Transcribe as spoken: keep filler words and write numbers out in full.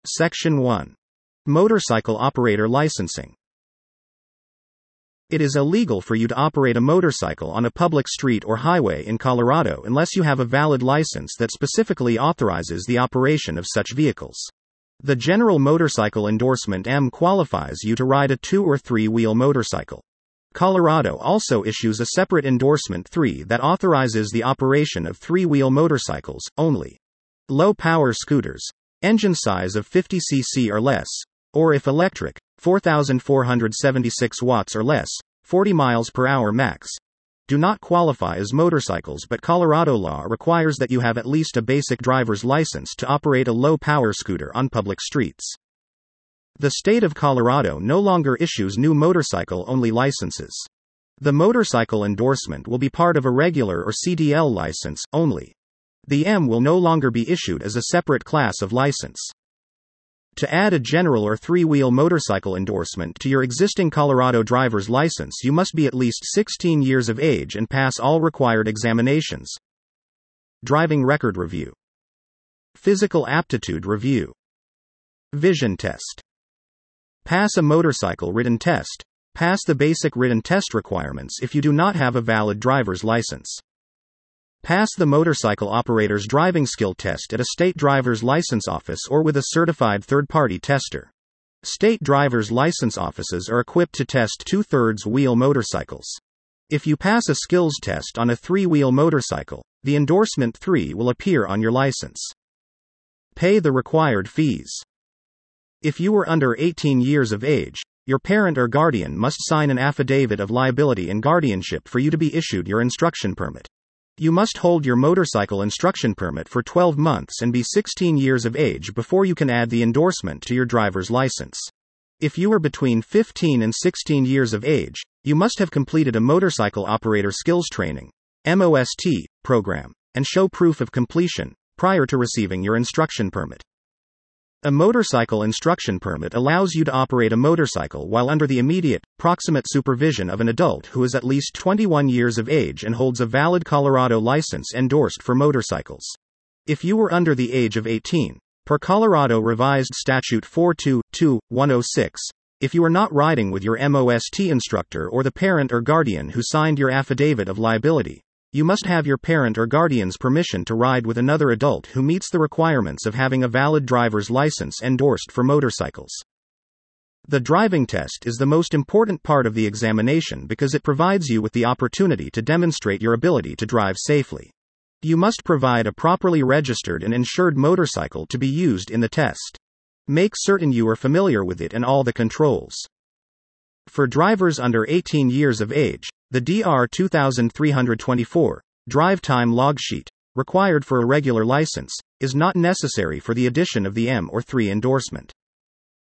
Section one. Motorcycle Operator Licensing. It is illegal for you to operate a motorcycle on a public street or highway in Colorado unless you have a valid license that specifically authorizes the operation of such vehicles. The General Motorcycle Endorsement M qualifies you to ride a two- or three-wheel motorcycle. Colorado also issues a separate Endorsement three that authorizes the operation of three-wheel motorcycles only. Low-power scooters, engine size of fifty cc or less, or if electric, four thousand four hundred seventy-six watts or less, forty miles per hour max, do not qualify as motorcycles, but Colorado law requires that you have at least a basic driver's license to operate a low-power scooter on public streets. The state of Colorado no longer issues new motorcycle-only licenses. The motorcycle endorsement will be part of a regular or C D L license only. The M will no longer be issued as a separate class of license. To add a general or three-wheel motorcycle endorsement to your existing Colorado driver's license, you must be at least sixteen years of age and pass all required examinations. Driving record review. Physical aptitude review. Vision test. Pass a motorcycle written test. Pass the basic written test requirements if you do not have a valid driver's license. Pass the motorcycle operator's driving skill test at a state driver's license office or with a certified third-party tester. State driver's license offices are equipped to test two-thirds wheel motorcycles. If you pass a skills test on a three-wheel motorcycle, the Endorsement three will appear on your license. Pay the required fees. If you are under eighteen years of age, your parent or guardian must sign an affidavit of liability and guardianship for you to be issued your instruction permit. You must hold your motorcycle instruction permit for twelve months and be sixteen years of age before you can add the endorsement to your driver's license. If you are between fifteen and sixteen years of age, you must have completed a motorcycle operator skills training (M O S T) program and show proof of completion prior to receiving your instruction permit. A motorcycle instruction permit allows you to operate a motorcycle while under the immediate, proximate supervision of an adult who is at least twenty-one years of age and holds a valid Colorado license endorsed for motorcycles. If you were under the age of eighteen, per Colorado Revised Statute four two two one oh six, if you are not riding with your M O S T instructor or the parent or guardian who signed your affidavit of liability, you must have your parent or guardian's permission to ride with another adult who meets the requirements of having a valid driver's license endorsed for motorcycles. The driving test is the most important part of the examination because it provides you with the opportunity to demonstrate your ability to drive safely. You must provide a properly registered and insured motorcycle to be used in the test. Make certain you are familiar with it and all the controls. For drivers under eighteen years of age, the D R two three twenty-four, Drive Time Log Sheet, required for a regular license, is not necessary for the addition of the M or three endorsement.